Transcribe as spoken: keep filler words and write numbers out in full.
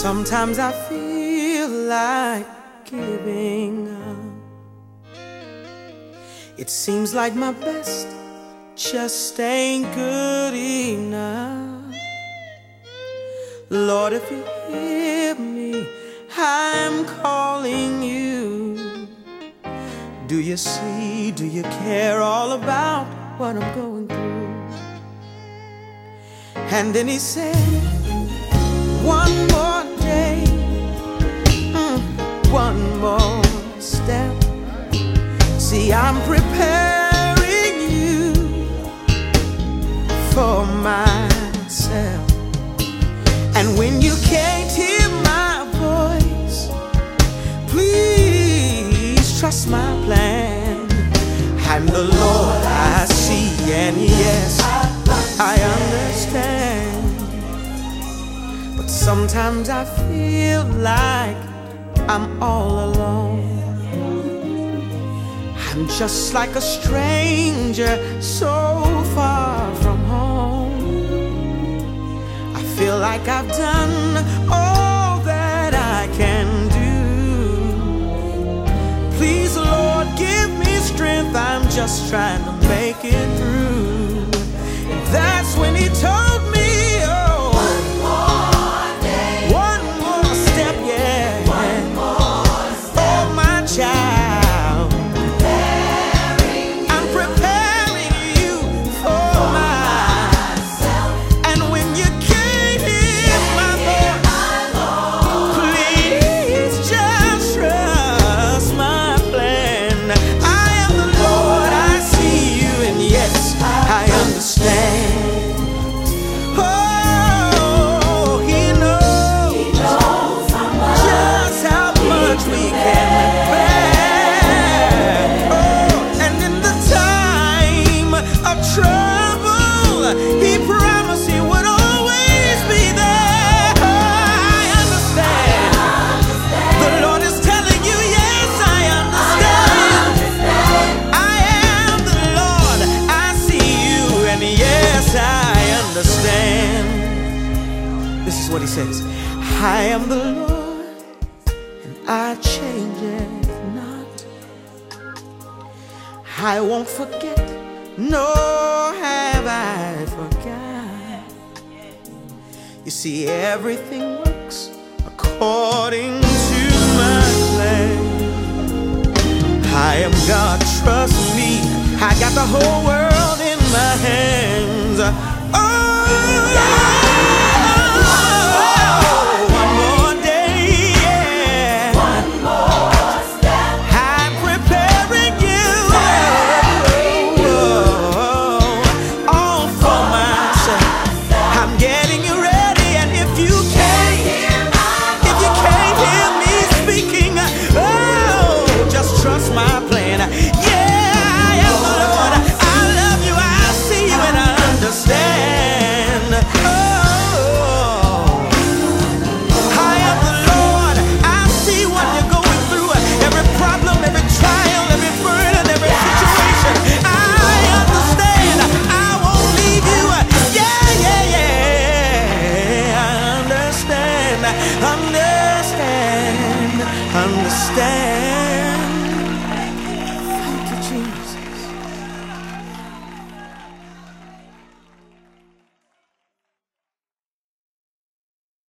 Sometimes I feel like giving up. It seems like my best just ain't good enough. Lord, if you hear me, I'm calling you. Do you see, do you care all about what I'm going through? And then he said, one more day, mm, one more step. See, I'm preparing you for myself. And when you can't hear my voice, please trust my plan. I'm the Lord I see, and yes, I understand. But sometimes I feel like I'm all alone. I'm just like a stranger so far from home. I feel like I've done all that I can do. Please, Lord, give me strength. I'm just trying to make it through. And that's when he told me, oh, one more day, one more step, yeah, one more step. Oh, my child, preparing I'm preparing you for myself. And when you can't hear my voice, please just trust my plan. I am the Lord, I see you, and yes, I understand. Oh, he knows, he knows how much, just how much we can bear. Oh, and in the time of trouble, he promised he would always be there. I understand. The Lord is telling you, yes, I understand. I am the Lord, I see you, and yes, I understand. This is what he says. I am the Lord, and I change it not. I won't forget, nor have I forgot. You see, everything works according to my plan. I am God, trust me. I got the whole world in my hands.